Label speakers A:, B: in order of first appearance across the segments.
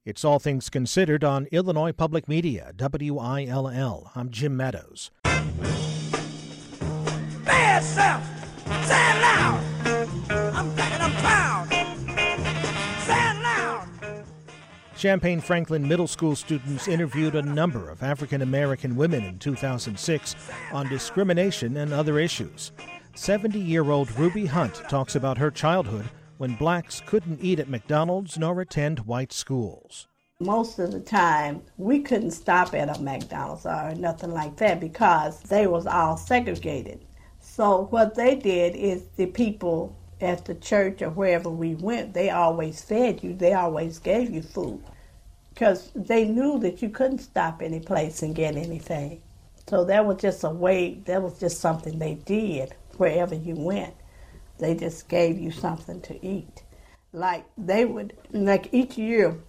A: It's All Things Considered on Illinois Public Media, WILL. I'm Jim Meadows.
B: Bad self, say it loud. I'm thinking I'm proud. Say it loud.
A: Champaign-Franklin Middle School students interviewed a number of African American women in 2006 on discrimination and other issues. 70-year-old Ruby Hunt talks about her childhood when blacks couldn't eat at McDonald's nor attend white schools.
C: Most of the time, we couldn't stop at a McDonald's or nothing like that because they was all segregated. So what they did is the people at the church or wherever we went, they always fed you. They always gave you food because they knew that you couldn't stop any place and get anything. So that was just a way, that was just something they did wherever you went. They just gave you something to eat. Like each year,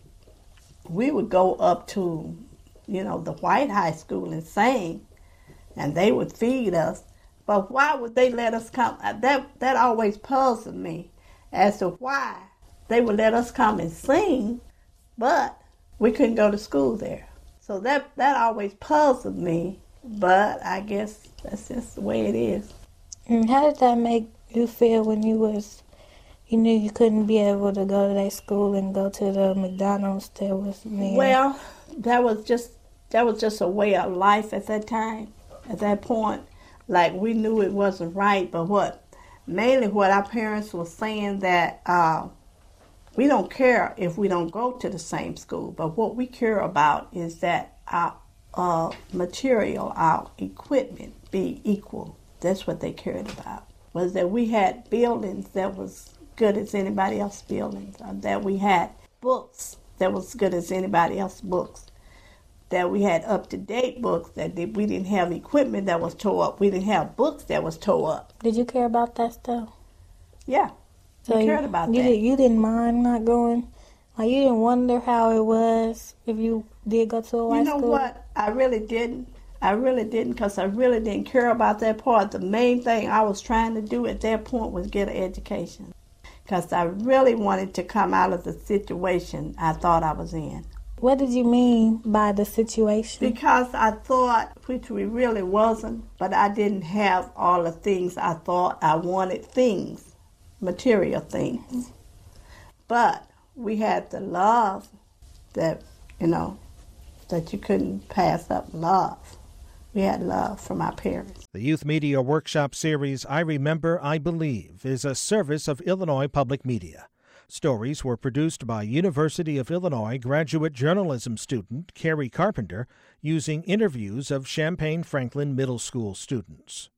C: we would go up to, the white high school and sing, and they would feed us. But why would they let us come? That always puzzled me as to why they would let us come and sing, but we couldn't go to school there. So that always puzzled me, but I guess that's just the way it is.
D: And how did that make you feel when you knew you couldn't be able to go to that school and go to the McDonald's that was near?
C: Well, that was just a way of life at that time, at that point. Like, we knew it wasn't right, but mainly what our parents were saying that we don't care if we don't go to the same school, but what we care about is that our material, our equipment be equal. That's what they cared about, was that we had buildings that was good as anybody else's buildings, that we had books that was good as anybody else's books, that we had up-to-date books, that we didn't have equipment that was tore up. We didn't have books that was tore up.
D: Did you care about that stuff?
C: Yeah, I cared about that.
D: You didn't mind not going? Like, you didn't wonder how it was if you did go to a white school?
C: You know what? I really didn't because I really didn't care about that part. The main thing I was trying to do at that point was get an education because I really wanted to come out of the situation I thought I was in.
D: What did you mean by the situation?
C: Because I thought, which we really wasn't, but I didn't have all the things I thought I wanted, things, material things. But we had the love that, that you couldn't pass up, love. We had love from our parents.
A: The Youth Media Workshop series, I Remember, I Believe, is a service of Illinois Public Media. Stories were produced by University of Illinois graduate journalism student Carrie Carpenter using interviews of Champaign-Franklin Middle School students.